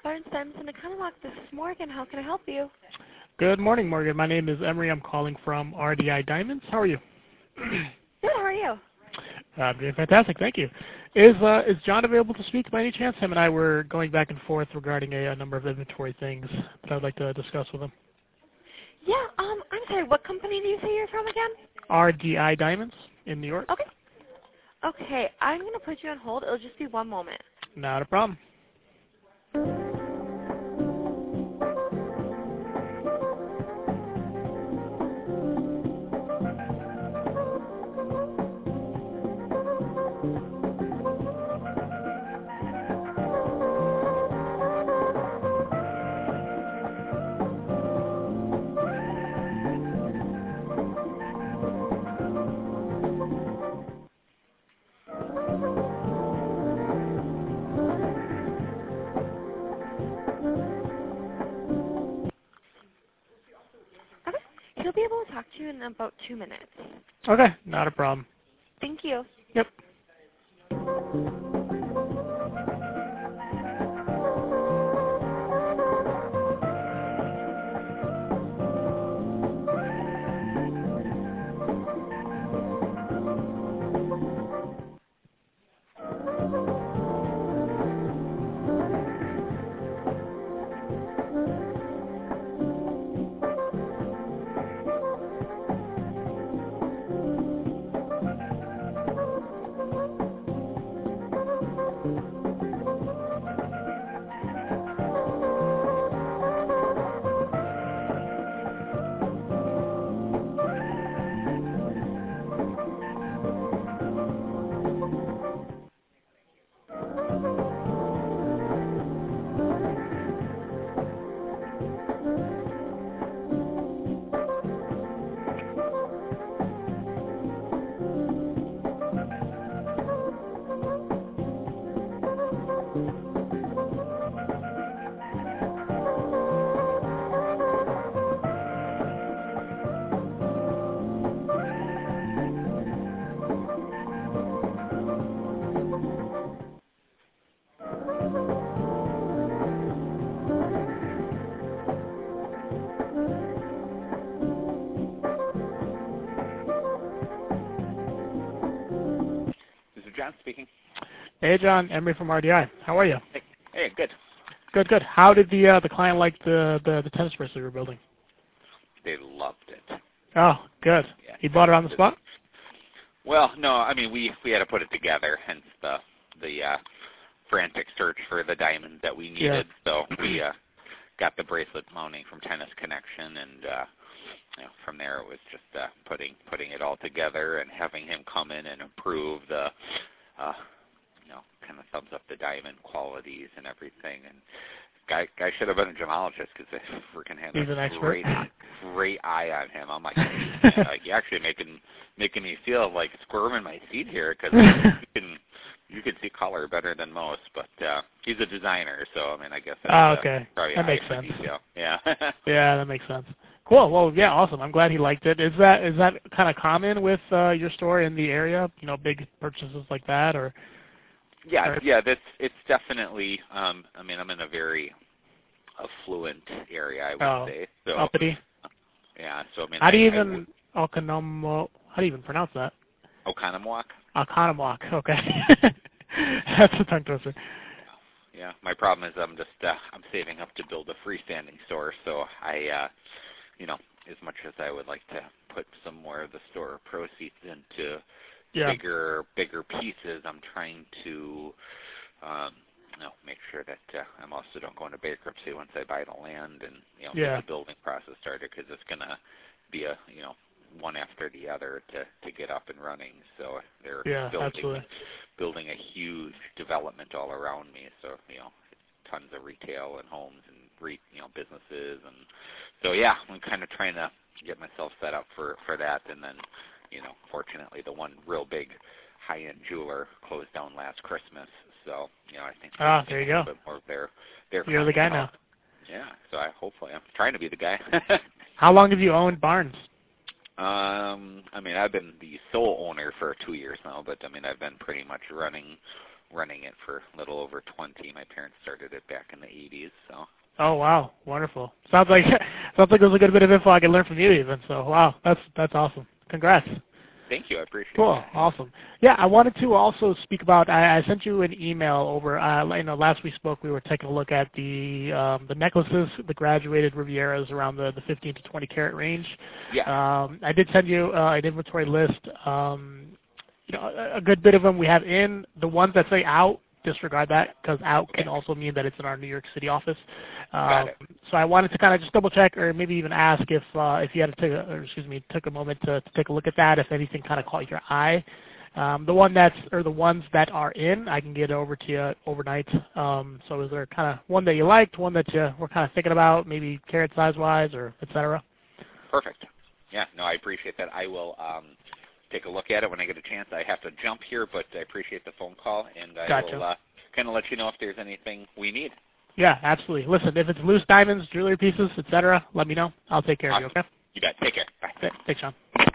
Barnes Diamonds in Economock. This is Morgan. How can I help you? Good morning, Morgan. My name is Emery. I'm calling from RDI Diamonds. How are you? Good. How are you? I'm doing fantastic. Thank you. Is John available to speak by any chance? Him and I were going back and forth regarding a number of inventory things that I'd like to discuss with him. Yeah. I'm sorry. What company do you say you're from again? RDI Diamonds in New York. Okay. Okay. I'm gonna put you on hold. It'll just be one moment. Not a problem. Okay. He'll be able to talk to you in about 2 minutes. Okay, not a problem. Thank you. Yep. This is John speaking. Hey, John. Emery from RDI. How are you? Hey, good. Good, good. How did the client like the tennis bracelet you were building? They loved it. Oh, good. Yeah. He bought it on the spot? Well, no, I mean we had to put it together, hence the frantic search for the diamond that we needed. Yeah. So we got the bracelet mounting from Tennis Connection, and from there it was just putting it all together and having him come in and approve the kind of thumbs up the diamond qualities and everything. And guy should have been a gemologist because they freaking had He's an expert. great eye on him. I'm like, you're actually making me feel like squirm in my seat here because you can see color better than most. But he's a designer, so I mean, I guess that's, okay, probably that eye makes for sense. detail. Yeah. Yeah, that makes sense. Cool. Well, yeah, awesome. I'm glad he liked it. Is that kind of common with your store in the area? Big purchases like that, or? Yeah. It's definitely. I mean, I'm in a very affluent area, I would say. So uppity. Yeah. So I mean, How do you even pronounce that? Oconomowoc. Oconomowoc. Okay. That's a tongue twister. Yeah. My problem is I'm saving up to build a freestanding store, so I, as much as I would like to put some more of the store proceeds into bigger pieces, I'm trying to make sure that I also don't go into bankruptcy once I buy the land and get the building process started, because it's going to be a one after the other to get up and running. So they're building a huge development all around me. So tons of retail and homes and businesses, and so I'm kind of trying to get myself set up for that. And then fortunately the one real big high-end jeweler closed down last Christmas. So I think there you go. A bit more of their You're the guy now. Yeah, so hopefully I'm trying to be the guy. How long have you owned Barnes? I mean, I've been the sole owner for 2 years now, but I mean, I've been pretty much running running it for a little over 20. My parents started it back in the 80s, so. Oh wow, wonderful. Sounds like there's a good bit of info I can learn from you even. So wow, that's awesome. Congrats. Thank you, I appreciate it. Cool, awesome. Yeah, I wanted to also speak about. I sent you an email over. Last we spoke, we were taking a look at the necklaces, the graduated Rivieras around the 15 to 20 carat range. Yeah. I did send you an inventory list. A good bit of them we have in. The ones that say out, disregard that, because out can also mean that it's in our New York City office. Got it. So I wanted to kind of just double check, or maybe even ask if you had to took a moment to take a look at that, if anything kind of caught your eye. The ones that are in, I can get over to you overnight. So is there kind of one that you liked, one that you were kind of thinking about, maybe carat size wise, or et cetera? Perfect. Yeah, no, I appreciate that. I will take a look at it when I get a chance. I have to jump here, but I appreciate the phone call, and I will kind of let you know if there's anything we need. Yeah, absolutely. Listen, if it's loose diamonds, jewelry pieces, etc., let me know. I'll take care of you, okay? You bet. Take care. Bye. Thanks, Sean.